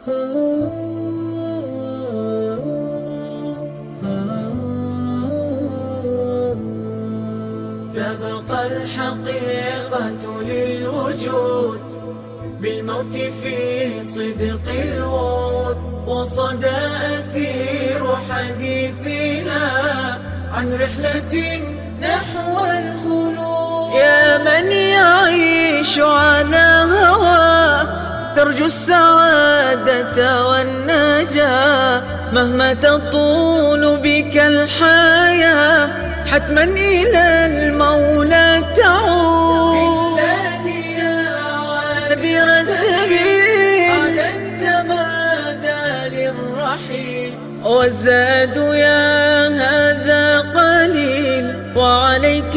تبقى الحقيقة للوجود بالموت في صدق الوعود، وصدى أثير حديثنا عن رحلة نحو الخلود. يا من يعيش على هواه ترجو السعادة والنجاة، مهما تطول بك الحياة حتما إلى المولى تعود. بالله يا عابر السبيل أعددت ماذا للرحيل، والزاد يا هذا قليل، وعليك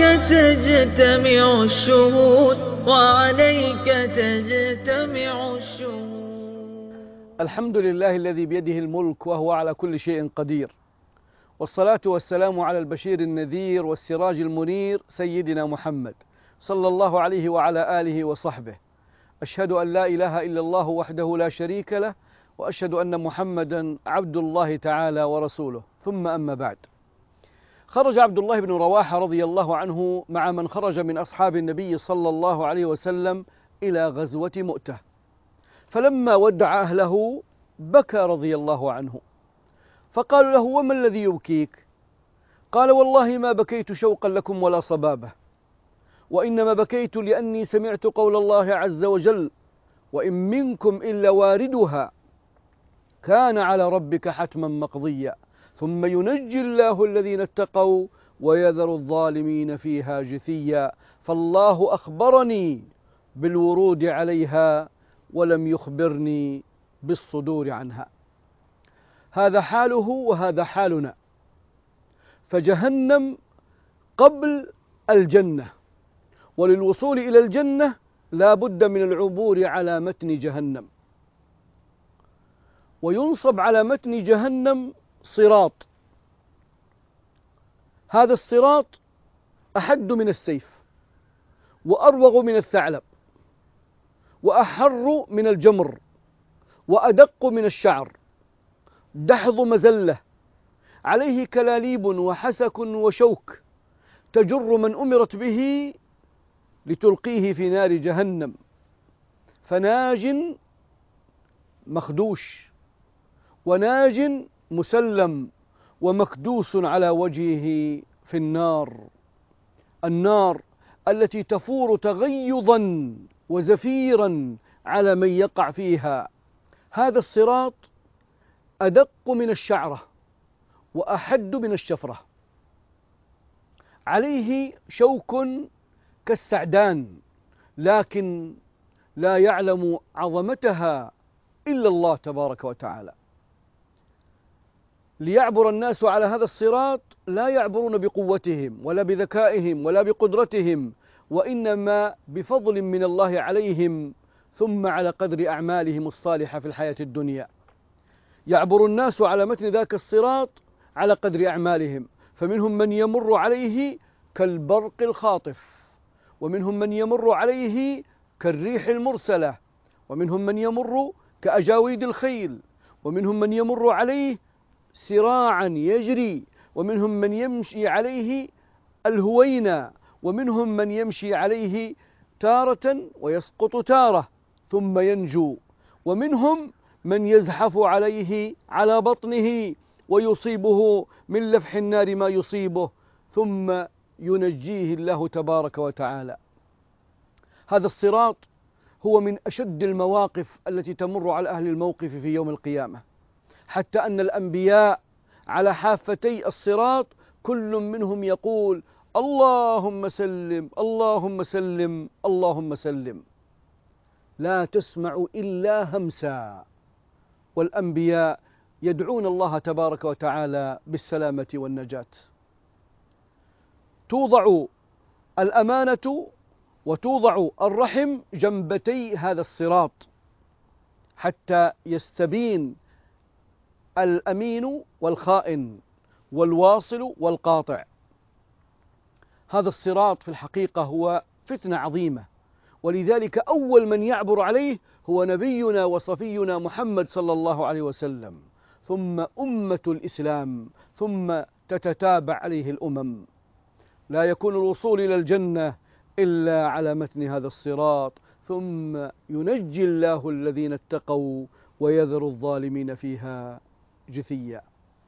تجتمع الشهود، وعليك تجتمع الشهود. الحمد لله الذي بيده الملك وهو على كل شيء قدير، والصلاة والسلام على البشير النذير والسراج المنير سيدنا محمد صلى الله عليه وعلى آله وصحبه. أشهد أن لا إله إلا الله وحده لا شريك له، وأشهد أن محمدا عبد الله تعالى ورسوله، ثم أما بعد. خرج عبد الله بن رواحة رضي الله عنه مع من خرج من أصحاب النبي صلى الله عليه وسلم إلى غزوة مؤتة، فلما ودع أهله بكى رضي الله عنه، فقالوا له: وما الذي يبكيك؟ قال: والله ما بكيت شوقا لكم ولا صبابة، وإنما بكيت لأني سمعت قول الله عز وجل: وإن منكم إلا واردها كان على ربك حتما مقضيا، ثم ينجي الله الذين اتقوا ويذر الظالمين فيها جثيا، فالله أخبرني بالورود عليها ولم يخبرني بالصدور عنها. هذا حاله وهذا حالنا، فجهنم قبل الجنة، وللوصول إلى الجنة لا بد من العبور على متن جهنم، وينصب على متن جهنم صراط. هذا الصراط أحد من السيف، وأروغ من الثعلب، وأحر من الجمر، وأدق من الشعر، دحض مزلة، عليه كلاليب وحسك وشوك تجر من أمرت به لتلقيه في نار جهنم، فناج مخدوش، وناج مسلم، ومكدوس على وجهه في النار. النار التي تفور تغيظا وزفيرا على من يقع فيها. هذا الصراط أدق من الشعرة وأحد من الشفرة، عليه شوك كالسعدان، لكن لا يعلم عظمتها إلا الله تبارك وتعالى. ليعبر الناس على هذا الصراط لا يعبرون بقوتهم ولا بذكائهم ولا بقدرتهم، وإنما بفضل من الله عليهم، ثم على قدر أعمالهم الصالحة في الحياة الدنيا. يعبر الناس على متن ذاك الصراط على قدر أعمالهم، فمنهم من يمر عليه كالبرق الخاطف، ومنهم من يمر عليه كالريح المرسلة، ومنهم من يمر كأجاويد الخيل، ومنهم من يمر عليه سراعا يجري، ومنهم من يمشي عليه الهوينة، ومنهم من يمشي عليه تارة ويسقط تارة ثم ينجو، ومنهم من يزحف عليه على بطنه ويصيبه من لفح النار ما يصيبه، ثم ينجيه الله تبارك وتعالى. هذا الصراط هو من أشد المواقف التي تمر على أهل الموقف في يوم القيامة، حتى أن الأنبياء على حافتي الصراط كل منهم يقول: اللهم سلم، اللهم سلم، اللهم سلم. لا تسمع إلا همسا، والأنبياء يدعون الله تبارك وتعالى بالسلامة والنجاة. توضع الأمانة وتوضع الرحم جنبتي هذا الصراط حتى يستبين الأمين والخائن والواصل والقاطع. هذا الصراط في الحقيقة هو فتنة عظيمة، ولذلك أول من يعبر عليه هو نبينا وصفينا محمد صلى الله عليه وسلم، ثم أمة الإسلام، ثم تتتابع عليه الأمم. لا يكون الوصول إلى الجنة إلا على متن هذا الصراط، ثم ينجي الله الذين اتقوا ويذر الظالمين فيها جثيا.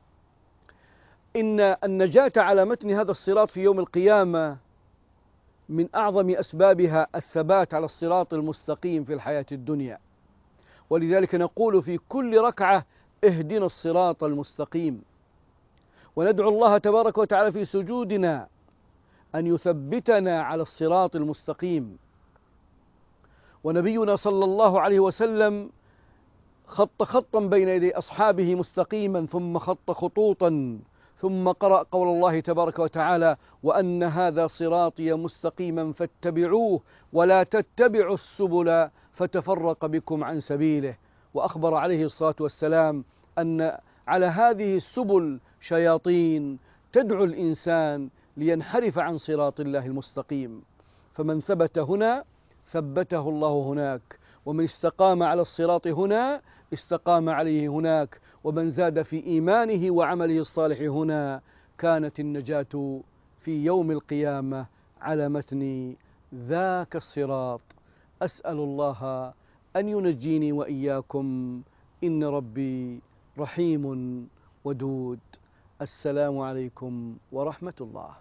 إن النجاة على متن هذا الصراط في يوم القيامة من أعظم أسبابها الثبات على الصراط المستقيم في الحياة الدنيا، ولذلك نقول في كل ركعة: اهدنا الصراط المستقيم، وندعو الله تبارك وتعالى في سجودنا أن يثبتنا على الصراط المستقيم. ونبينا صلى الله عليه وسلم خط خطا بين يدي أصحابه مستقيما، ثم خط خطوطا، ثم قرأ قول الله تبارك وتعالى: وأن هذا صراطي مستقيما فاتبعوه ولا تتبعوا السبل فتفرق بكم عن سبيله. وأخبر عليه الصلاة والسلام أن على هذه السبل شياطين تدعو الإنسان لينحرف عن صراط الله المستقيم، فمن ثبت هنا ثبته الله هناك، ومن استقام على الصراط هنا استقام عليه هناك، ومن زاد في إيمانه وعمله الصالح هنا كانت النجاة في يوم القيامة على متن ذاك الصراط. أسأل الله أن ينجيني وإياكم، إن ربي رحيم ودود. السلام عليكم ورحمة الله.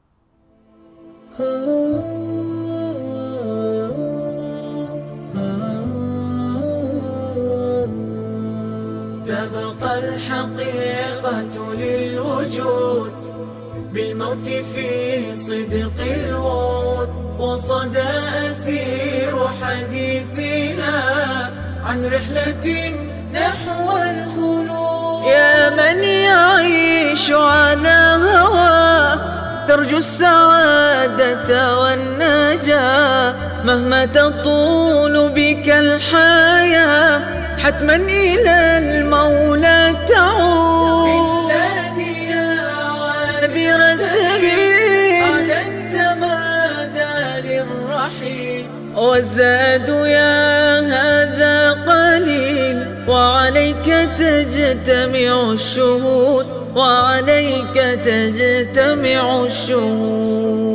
تبقى الحقيقة للوجود بالموت في صدق الوعود، وصدى أثير حديثنا عن رحلة نحو الخلود. يا من يعيش على هواه ترجو السعادة والنجاة، مهما تطول بك الحياة حتما إلى المولى تعود. يا عابر السبيل أعددت ماذا للرحيل، والزاد يا هذا قليل، وعليك تجتمع الشهود، وعليك تجتمع الشهود.